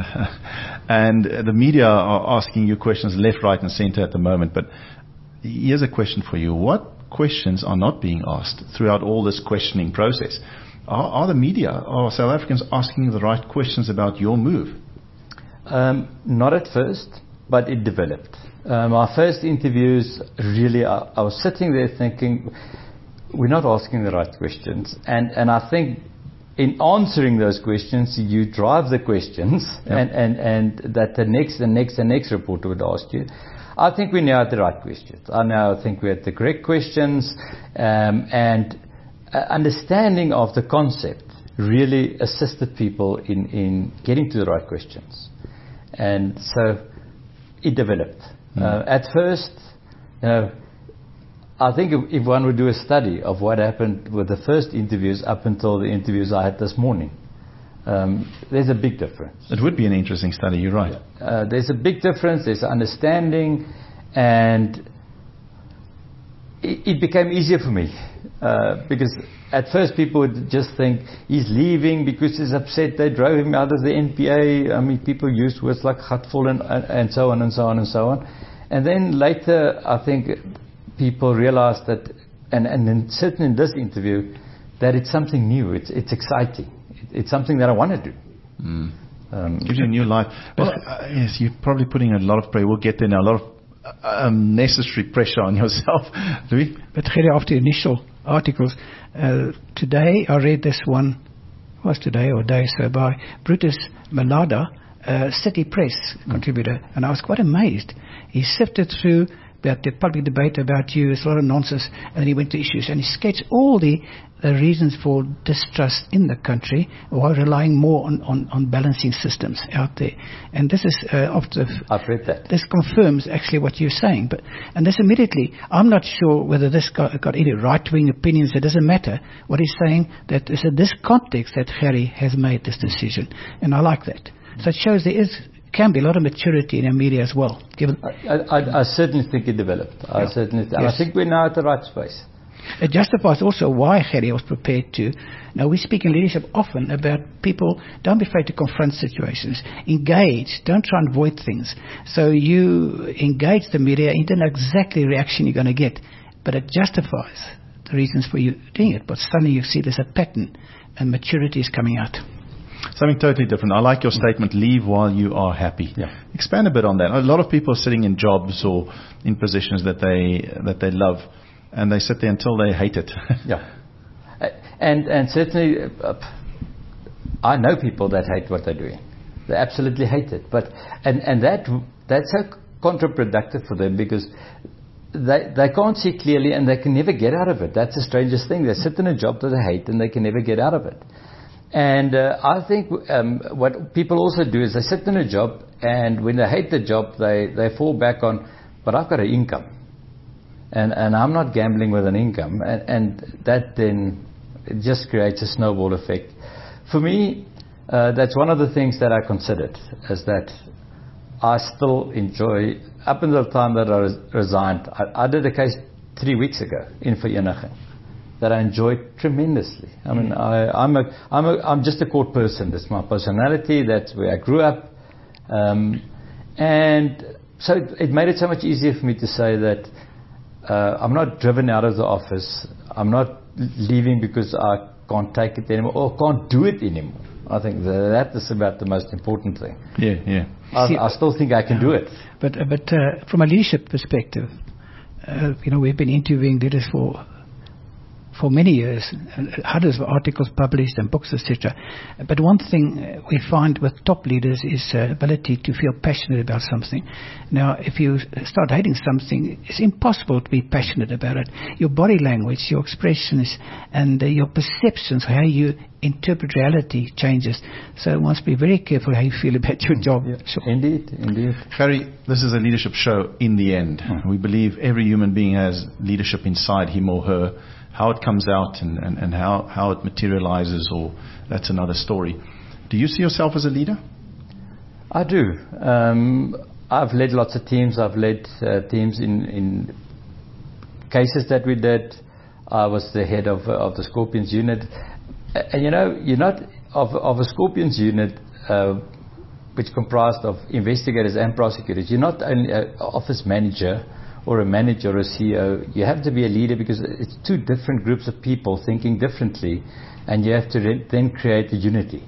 Speaker 2: And the media are asking you questions left, right and center at the moment. But here's a question for you. What questions are not being asked throughout all this questioning process? Are, are the media, are South Africans asking the right questions about your move?
Speaker 4: Um, not at first, but it developed. Um, our first interviews, really, I, I was sitting there thinking, we're not asking the right questions. And, and I think in answering those questions, you drive the questions, yep. and, and, and that the next, the next, the next reporter would ask you. I think we now had the right questions. I now think we had the correct questions, um, and uh, understanding of the concept really assisted people in, in getting to the right questions. And so it developed. Mm. Uh, at first, you know, I think if, if one would do a study of what happened with the first interviews up until the interviews I had this morning, um, there's a big difference.
Speaker 2: It would be an interesting study, you're right.
Speaker 4: Uh, there's a big difference, there's understanding, and it, it became easier for me. Uh, because at first people would just think he's leaving because he's upset they drove him out of the N P A. I mean, people used words like gatvol and, and so on and so on and so on. And then later, I think people realized that, and, and then certainly in this interview, that it's something new. It's it's exciting. It, it's something that I want to do.
Speaker 2: Mm. Um, Gives you a new life. Well, uh, yes, you're probably putting a lot of pressure. We'll get there now. A lot of unnecessary um, pressure on yourself, Louis.
Speaker 3: But Gerrie, after initial articles, uh, today I read this one, was today or day so, by Brutus Malada, uh, City Press mm. contributor, and I was quite amazed. He sifted through that the public debate about you, it's a lot of nonsense, and then he went to issues, and he sketched all the, the reasons for distrust in the country, while relying more on, on, on balancing systems out there. And this is uh, after
Speaker 4: I've read that.
Speaker 3: This confirms actually what you're saying. But and this immediately, I'm not sure whether this got, got any right-wing opinions. It doesn't matter. What he's saying, that it's in this context that Gerrie has made this decision, and I like that. So it shows there is can be a lot of maturity in our media as well. Given
Speaker 4: I, I, I certainly think it developed. I yeah. certainly, th- yes. I think we're now at the right space.
Speaker 3: It justifies also why Gerrie was prepared to. Now, we speak in leadership often about people, don't be afraid to confront situations. Engage. Don't try and avoid things. So you engage the media, you don't know exactly the reaction you're going to get, but it justifies the reasons for you doing it. But suddenly you see there's a pattern, and maturity is coming out.
Speaker 2: Something totally different. I like your statement, leave while you are happy. Yeah. Expand a bit on that. A lot of people are sitting in jobs or in positions that they that they love, and they sit there until they hate it.
Speaker 4: Yeah. And and certainly, uh, I know people that hate what they're doing. They absolutely hate it. But and, and that that's so counterproductive for them, because they they can't see clearly and they can never get out of it. That's the strangest thing. They sit in a job that they hate and they can never get out of it. And uh, I think um, what people also do is they sit in a job, and when they hate the job, they, they fall back on, but I've got an income. and, and I'm not gambling with an income, and, and that then it just creates a snowball effect. For me, uh, that's one of the things that I considered, is that I still enjoy, up until the time that I res- resigned, I, I did a case three weeks ago in Vereniging that I enjoyed tremendously. I mean, I, I'm, a, I'm, a, I'm just a court person. That's my personality. That's where I grew up. Um, and so it, it made it so much easier for me to say that uh, I'm not driven out of the office. I'm not leaving because I can't take it anymore or can't do it anymore. I think that is about the most important thing.
Speaker 2: Yeah, yeah.
Speaker 4: I, See, I still think I can do it.
Speaker 3: But, uh, but uh, from a leadership perspective, uh, you know, we've been interviewing leaders for for many years, hundreds of articles published and books, et cetera. But one thing we find with top leaders is uh, ability to feel passionate about something. Now, if you start hating something, it's impossible to be passionate about it. Your body language, your expressions, and uh, your perceptions, how you interpret reality changes. So one must be very careful how you feel about your job.
Speaker 4: Yeah.
Speaker 3: Sure.
Speaker 4: Indeed, indeed.
Speaker 2: Harry, this is a leadership show in the end. Hmm. We believe every human being has leadership inside him or her. How it comes out and, and, and how, how it materializes, or that's another story. Do you see yourself as a leader?
Speaker 4: I do. Um, I've led lots of teams. I've led uh, teams in, in cases that we did. I was the head of, of the Scorpions unit. And you know, you're not of, of a Scorpions unit, uh, which comprised of investigators and prosecutors. You're not only an office manager or a manager or a C E O. You have to be a leader because it's two different groups of people thinking differently, and you have to re- then create a unity.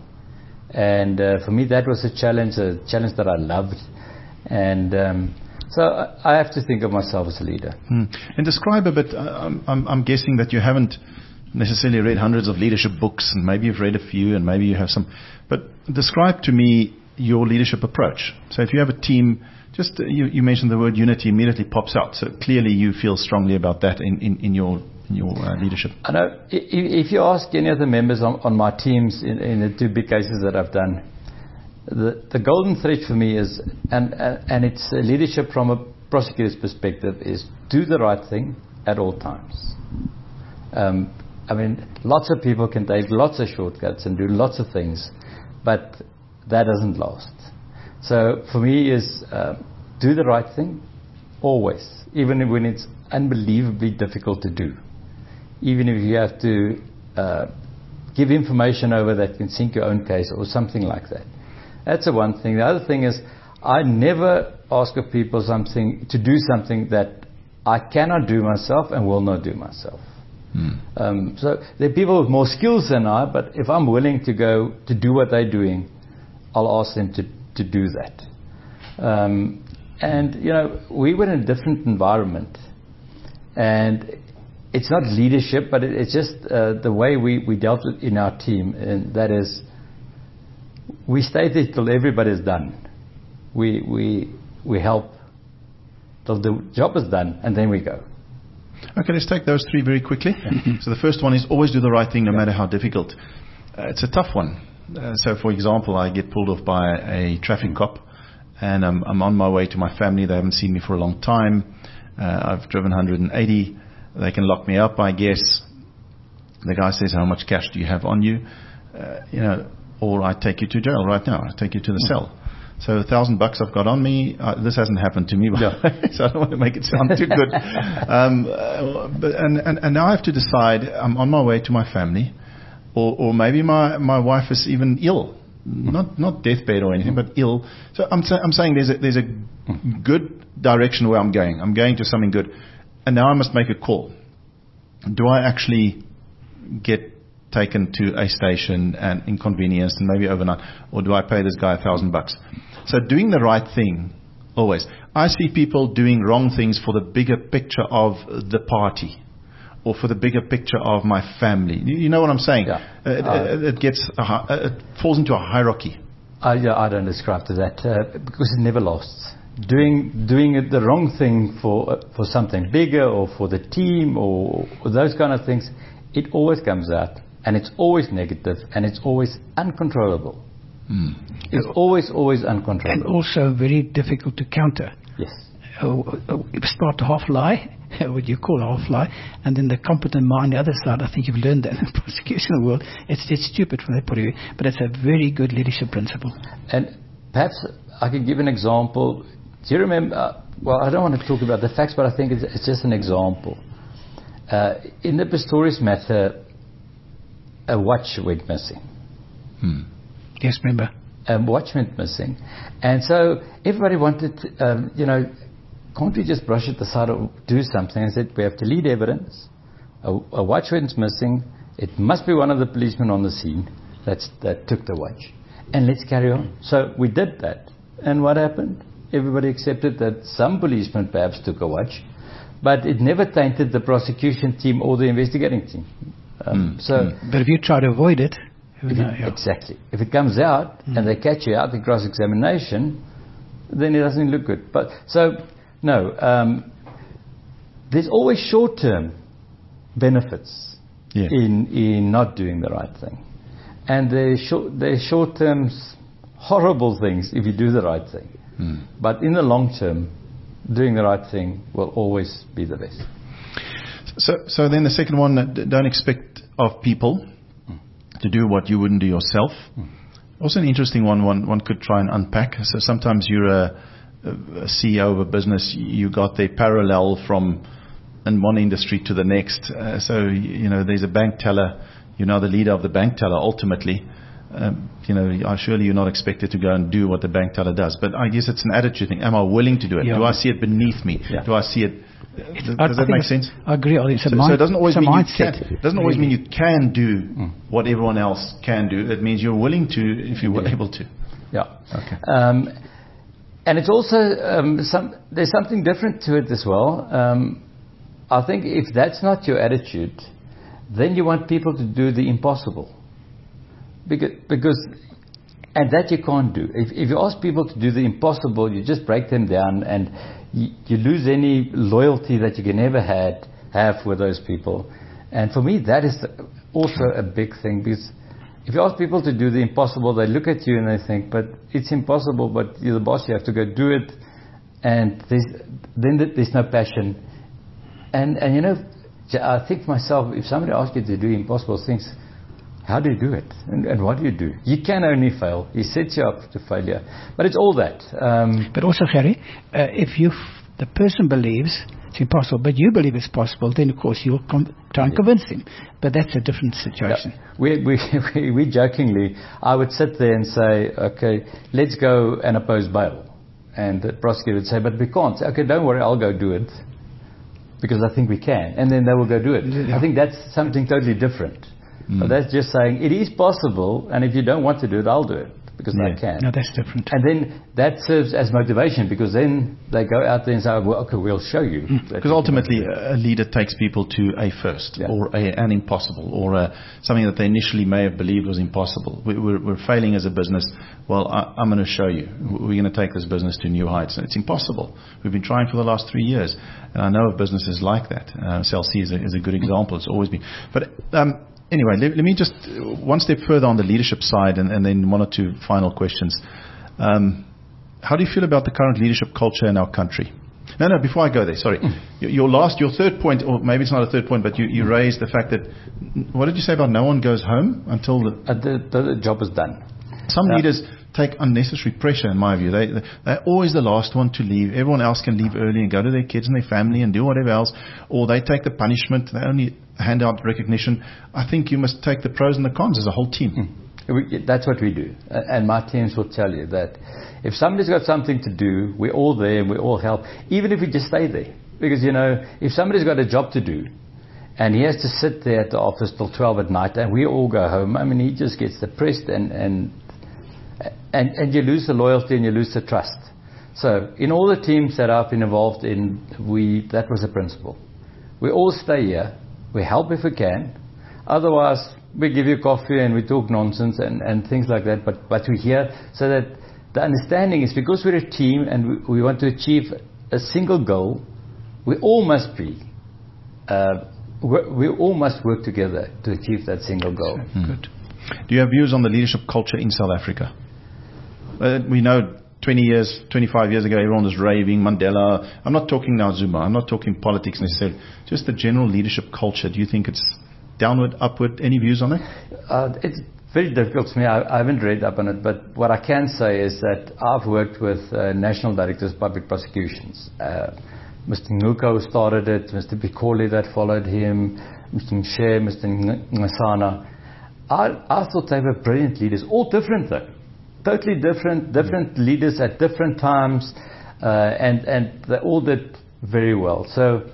Speaker 4: And uh, for me, that was a challenge, a challenge that I loved. And um, so I, I have to think of myself as a leader.
Speaker 2: Hmm. And describe a bit, I'm, I'm, I'm guessing that you haven't necessarily read hundreds of leadership books, and maybe you've read a few, and maybe you have some, but describe to me your leadership approach. So if you have a team, just uh, you, you mentioned the word unity immediately pops out. So clearly you feel strongly about that in, in, in your in your uh, leadership.
Speaker 4: I know if, if you ask any of the members on, on my teams in, in the two big cases that I've done, the, the golden thread for me is, and, and, and it's leadership from a prosecutor's perspective, is do the right thing at all times. Um, I mean, lots of people can take lots of shortcuts and do lots of things, but that doesn't last. So for me is uh, do the right thing always, even when it's unbelievably difficult to do. Even if you have to uh, give information over that can sink your own case or something like that. That's the one thing. The other thing is I never ask of people something to do something that I cannot do myself and will not do myself. Hmm. Um, so there are people with more skills than I, but if I'm willing to go to do what they're doing, I'll ask them to, to do that. Um, and, you know, we were in a different environment. And it's not leadership, but it, it's just uh, the way we, we dealt with in our team. And that is, we stay there till everybody's done. We, we, we help till the job is done, and then we go.
Speaker 2: Okay, let's take those three very quickly. So the first one is always do the right thing no matter how difficult. Uh, it's a tough one. Uh, so, for example, I get pulled off by a traffic cop, and I'm, I'm on my way to my family. They haven't seen me for a long time. Uh, I've driven one hundred eighty. They can lock me up, I guess. The guy says, how much cash do you have on you? Uh, you know, or I take you to jail right now. I take you to the cell. So a thousand bucks I've got on me. Uh, this hasn't happened to me, by the way, so I don't want to make it sound too good. Um, uh, but, and, and, and now I have to decide, I'm on my way to my family, or, or maybe my, my wife is even ill. Not not deathbed or anything, but ill. So I'm, sa- I'm saying there's a, there's a good direction where I'm going. I'm going to something good. And now I must make a call. Do I actually get taken to a station and inconvenienced and maybe overnight, or do I pay this guy a thousand bucks? So doing the right thing, always. I see people doing wrong things for the bigger picture of the party, or for the bigger picture of my family. You, you know what I'm saying?
Speaker 4: Yeah.
Speaker 2: Uh, it, uh, it gets a, uh, it falls into a hierarchy.
Speaker 4: I, yeah, I don't ascribe to that uh, because it never lasts. Doing doing it the wrong thing for uh, for something bigger or for the team or, or those kind of things, it always comes out, and it's always negative, and it's always uncontrollable. Mm. It's always always uncontrollable,
Speaker 3: and also very difficult to counter.
Speaker 4: Yes.
Speaker 3: uh, uh, start to half lie, what you call a half lie, and then the competent mind, the other side. I think you've learned that in the prosecution world. It's it's stupid from that point of view, but it's a very good leadership principle.
Speaker 4: And perhaps I could give an example. Do you remember? Uh, well, I don't want to talk about the facts, but I think it's, it's just an example. Uh, in the Pistorius matter, a watch went missing.
Speaker 2: Hmm.
Speaker 3: Yes, remember.
Speaker 4: A watch went missing. And so everybody wanted, to, um, you know, can't we just brush it aside or do something? I said, we have to lead evidence. A, a watch went missing. It must be one of the policemen on the scene that's, that took the watch. And let's carry on. So we did that. And what happened? Everybody accepted that some policemen perhaps took a watch, but it never tainted the prosecution team or the investigating team. Um, mm. So,
Speaker 3: mm. But if you try to avoid it,
Speaker 4: if know, it, yeah. exactly. If it comes out mm. and they catch you out in cross-examination, then it doesn't look good. But so no, um, there's always short-term benefits yeah. in in not doing the right thing, and there's short there's short-term horrible things if you do the right thing. Mm. But in the long term, doing the right thing will always be the best.
Speaker 2: So, so then the second one, don't expect of people mm. to do what you wouldn't do yourself. Mm. Also an interesting one, one one could try and unpack. So sometimes you're a, a C E O of a business, you got the parallel from in one industry to the next. Uh, so, you know, there's a bank teller, you're now the leader of the bank teller ultimately. Um, you know, surely you're not expected to go and do what the bank teller does. But I guess it's an attitude thing. Am I willing to do it? Yeah. Do I see it beneath me? Yeah. Do I see it? Does, does that make sense?
Speaker 3: I agree. It's a
Speaker 2: so,
Speaker 3: mind,
Speaker 2: so it doesn't always, mean you, can, it doesn't always
Speaker 3: really.
Speaker 2: mean you can do mm. what everyone else can do. It means you're willing to if you were yeah. able to.
Speaker 4: Yeah. Okay. Um, and it's also, um, some, there's something different to it as well. Um, I think if that's not your attitude, then you want people to do the impossible. Because, because and that you can't do. If, if you ask people to do the impossible, you just break them down and you, you lose any loyalty that you can ever had, have with those people. And for me, that is also a big thing. Because if you ask people to do the impossible, they look at you and they think, but it's impossible, but you're the boss, you have to go do it. And there's, then there's no passion. And, and you know, I think myself, if somebody asks you to do impossible things, how do you do it? And, and what do you do? You can only fail. He sets you up to failure. But it's all that. Um,
Speaker 3: but also, Gerrie, uh, if you, f- the person believes it's impossible, but you believe it's possible, then of course you'll com- try and yeah. convince him. But that's a different situation.
Speaker 4: Yeah. We, we, we, we jokingly, I would sit there and say, okay, let's go and oppose bail. And the prosecutor would say, but we can't. Say, okay, don't worry, I'll go do it. Because I think we can. And then they will go do it. Yeah. I think that's something totally different. Mm. But that's just saying it is possible, and if you don't want to do it, I'll do it because yeah. I can.
Speaker 3: No, that's different.
Speaker 4: And then that serves as motivation because then they go out there and say, well, okay, we'll show you.
Speaker 2: Mm. Because ultimately, a leader takes people to a first yeah. or a, an impossible or a, something that they initially may have believed was impossible. We, we're, we're failing as a business. Well, I, I'm going to show you. We're going to take this business to new heights. And it's impossible. We've been trying for the last three years. And I know of businesses like that. Uh, Cell C is a, is a good example. It's always been. But um, Anyway, let, let me just uh, one step further on the leadership side and, and then one or two final questions. Um, how do you feel about the current leadership culture in our country? No, no, before I go there, sorry. Mm. Your, your last, your third point, or maybe it's not a third point, but you, you raised the fact that, what did you say about no one goes home until the...
Speaker 4: Uh, the, the job is done.
Speaker 2: Some yeah. leaders take unnecessary pressure, in my view. They, they're always the last one to leave. Everyone else can leave early and go to their kids and their family and do whatever else. Or they take the punishment. They only hand out recognition. I think you must take the pros and the cons as a whole team.
Speaker 4: Mm. That's what we do. And my teams will tell you that if somebody's got something to do, we're all there and we all help, even if we just stay there. Because, you know, if somebody's got a job to do and he has to sit there at the office till twelve at night and we all go home, I mean, he just gets depressed and... and And, and you lose the loyalty and you lose the trust. So in all the teams that I've been involved in, we that was the principle. We all stay here. We help if we can. Otherwise, we give you coffee and we talk nonsense and, and things like that. But, but we're here so that the understanding is because we're a team and we, we want to achieve a single goal, we all must be, uh, we all must work together to achieve that single goal.
Speaker 2: Mm. Good. Do you have views on the leadership culture in South Africa? Uh, we know twenty years, twenty-five years ago, everyone was raving, Mandela. I'm not talking now Zuma. I'm not talking politics necessarily. Just the general leadership culture. Do you think it's downward, upward? Any views on it?
Speaker 4: Uh, it's very difficult for me. I, I haven't read up on it, but what I can say is that I've worked with uh, National Directors of Public Prosecutions. Uh, Mister Nguko started it, Mister Bikoli that followed him, Mister Mshe, Mister Ngasana. I, I thought they were brilliant leaders, all different though. Totally different, different yeah. leaders at different times, uh, and, and they all did very well. So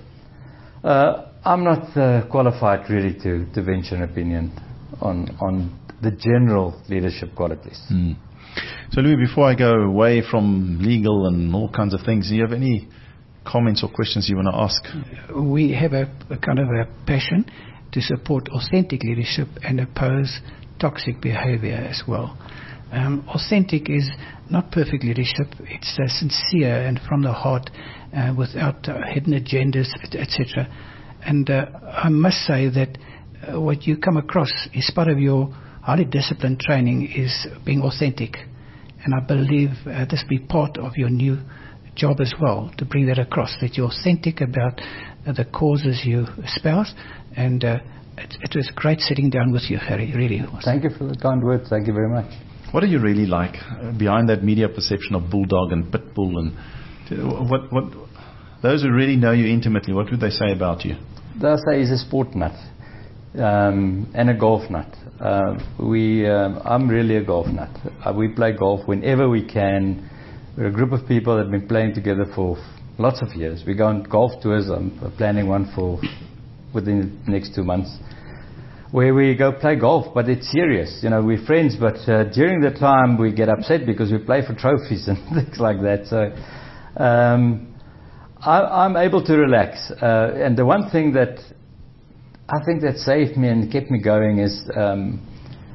Speaker 4: uh, I'm not uh, qualified really to, to venture an opinion on, on the general leadership qualities.
Speaker 2: Mm. So Louis, before I go away from legal and all kinds of things, do you have any comments or questions you want to ask?
Speaker 3: We have a, a kind of a passion to support authentic leadership and oppose toxic behavior as well. Um, authentic is not perfect leadership. It's uh, sincere and from the heart, uh, without uh, hidden agendas, et cetera. And uh, I must say that uh, what you come across as part of your highly disciplined training is being authentic. And I believe uh, this will be part of your new job as well, to bring that across, that you're authentic about uh, the causes you espouse. And uh, it, it was great sitting down with you, Harry. It really was.
Speaker 4: Thank you for the kind words. Thank you very much.
Speaker 2: What are you really like uh, behind that media perception of bulldog and pitbull, and uh, what what those who really know you intimately, what would they say about you?
Speaker 4: They'll say he's a sport nut um, and a golf nut. Uh, we um, I'm really a golf nut. Uh, we play golf whenever we can. We're a group of people that have been playing together for lots of years. We go on golf tours. I'm planning one for within the next two months, where we go play golf, but it's serious. You know, we're friends, but uh, during the time we get upset because we play for trophies and things like that. So um, I, I'm able to relax. Uh, and the one thing that I think that saved me and kept me going is um,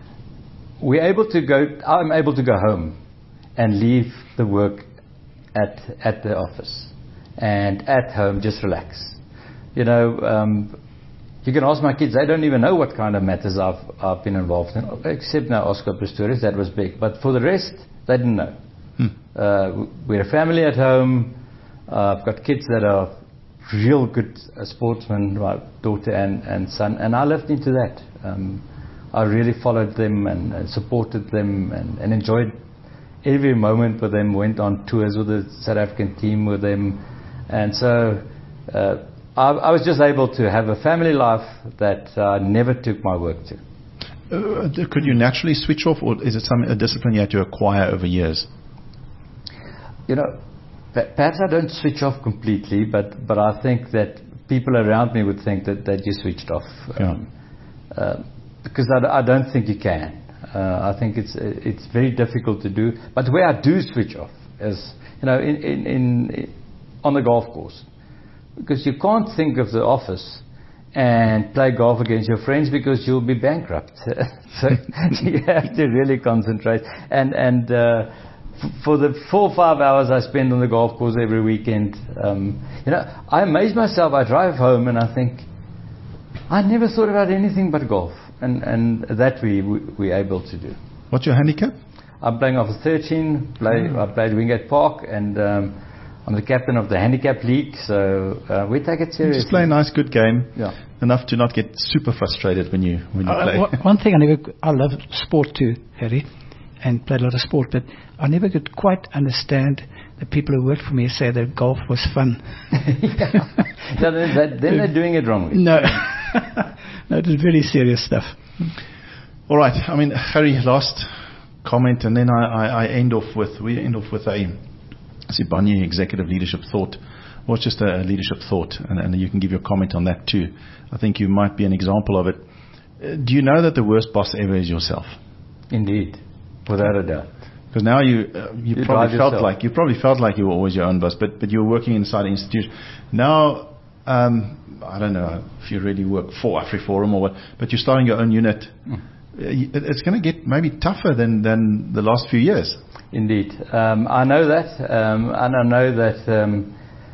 Speaker 4: we're able to go. I'm able to go home and leave the work at at the office, and at home just relax. You know. Um, You can ask my kids, they don't even know what kind of matters I've, I've been involved in, except now Oscar Pistorius, that was big. But for the rest, they didn't know. Hmm. Uh, we're a family at home. Uh, I've got kids that are real good uh, sportsmen, my daughter and, and son, and I lived into that. Um, I really followed them and, and supported them and, and enjoyed every moment with them, went on tours with the South African team with them. And so... Uh, I was just able to have a family life that I uh, never took my work to.
Speaker 2: Uh, could you naturally switch off, or is it some a discipline you had to acquire over years?
Speaker 4: You know, perhaps I don't switch off completely, but, but I think that people around me would think that, that you switched off. Um, yeah. uh, because I, I don't think you can. Uh, I think it's it's very difficult to do. But where I do switch off is, you know, in, in, in on the golf course. Because you can't think of the office and play golf against your friends because you'll be bankrupt. So you have to really concentrate. And and uh, f- for the four or five hours I spend on the golf course every weekend, um, you know, I amaze myself. I drive home and I think, I never thought about anything but golf. And, and that we, we, we're able to do.
Speaker 2: What's your handicap?
Speaker 4: I'm playing off a thirteen. Play, oh. I played Wingate Park and... Um, I'm the captain of the handicap league, so uh, we take it seriously.
Speaker 2: Just play a nice, good game,
Speaker 4: yeah.
Speaker 2: Enough to not get super frustrated when you when you
Speaker 3: uh,
Speaker 2: play.
Speaker 3: One thing I never, I love sport too, Harry, and played a lot of sport, but I never could quite understand the people who worked for me say that golf was fun.
Speaker 4: yeah. No, then, that, then they're doing it wrongly.
Speaker 3: No, no, it was very serious stuff.
Speaker 2: All right, I mean, Harry, last comment, and then I, I, I end off with we end off with a. Sibanye executive leadership thought, or it's just a leadership thought, and, and you can give your comment on that too. I think you might be an example of it. Uh, do you know that the worst boss ever is yourself?
Speaker 4: Indeed, without a doubt.
Speaker 2: Because now you uh, you, you probably felt yourself. like you probably felt like you were always your own boss, but but you were working inside an institution. Now, um, I don't know if you really work for AfriForum or what, but you're starting your own unit. Mm. It's going to get maybe tougher than, than the last few years.
Speaker 4: Indeed. Um, I know that, um, and I know that um,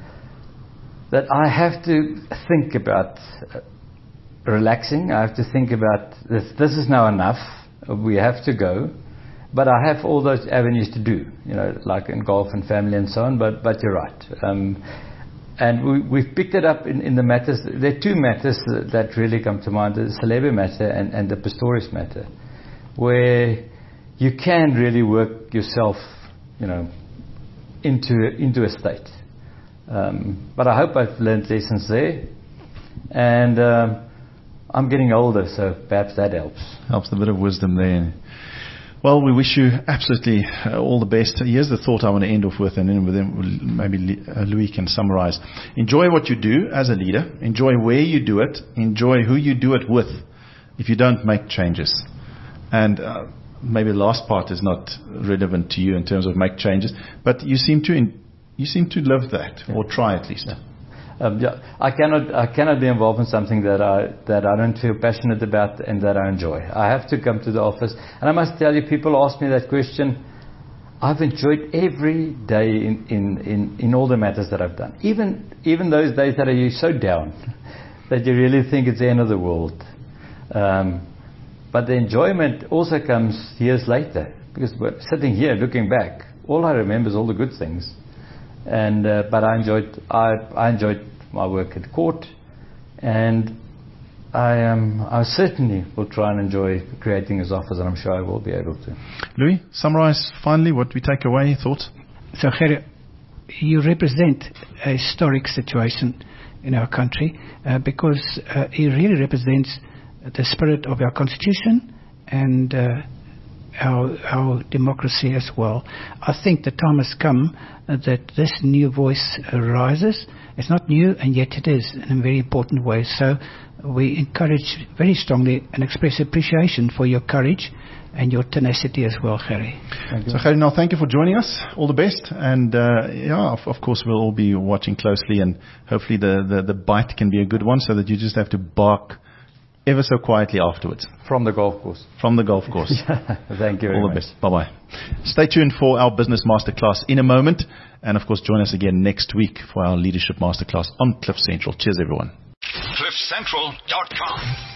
Speaker 4: that I have to think about uh, relaxing. I have to think about this, this is now enough. We have to go. but I have all those avenues to do, you know, like in golf and family and so on. But but you're right. Um, And we, we've picked it up in, in the matters. There are two matters that, that really come to mind, the Celebe matter and, and the Pistorius matter, where you can really work yourself, you know, into, into a state. Um, but I hope I've learned lessons there. And um, I'm getting older, so perhaps that helps.
Speaker 2: Helps a bit of wisdom there. Well, we wish you absolutely uh, all the best. Here's the thought I want to end off with, and then with them, maybe uh, Louis can summarize. Enjoy what you do as a leader. Enjoy where you do it. Enjoy who you do it with if you don't make changes. And uh, maybe the last part is not relevant to you in terms of make changes, but you seem to in, you seem to live that, yeah. Or try at least.
Speaker 4: Yeah. Um, yeah, I cannot I cannot be involved in something that I that I don't feel passionate about and that I enjoy. I have to come to the office, and I must tell you, people ask me that question. I've enjoyed every day in, in, in, in all the matters that I've done, even even those days that are so down that you really think it's the end of the world. Um, but the enjoyment also comes years later, because we're sitting here looking back, all I remember is all the good things. And uh, but I enjoyed I, I enjoyed my work at court, and I um, I certainly will try and enjoy creating his office, and I'm sure I will be able to.
Speaker 2: Louis, summarize finally what we take away. Thoughts?
Speaker 3: So, Gerrie, you represent a historic situation in our country uh, because uh, it really represents the spirit of our constitution and uh, Our, our democracy as well. I think the time has come uh, that this new voice arises. It's not new, and yet it is in a very important way. So we encourage very strongly and express appreciation for your courage and your tenacity as well, Gerrie.
Speaker 2: So, Gerrie, now thank you for joining us. All the best. And uh, yeah, of, of course, we'll all be watching closely, and hopefully the, the, the bite can be a good one, so that you just have to bark ever so quietly afterwards.
Speaker 4: From the golf course.
Speaker 2: From the golf course.
Speaker 4: Thank you very
Speaker 2: All the
Speaker 4: much.
Speaker 2: best. Bye-bye. Stay tuned for our Business Masterclass in a moment. And, of course, join us again next week for our Leadership Masterclass on Cliff Central. Cheers, everyone.
Speaker 1: cliff central dot com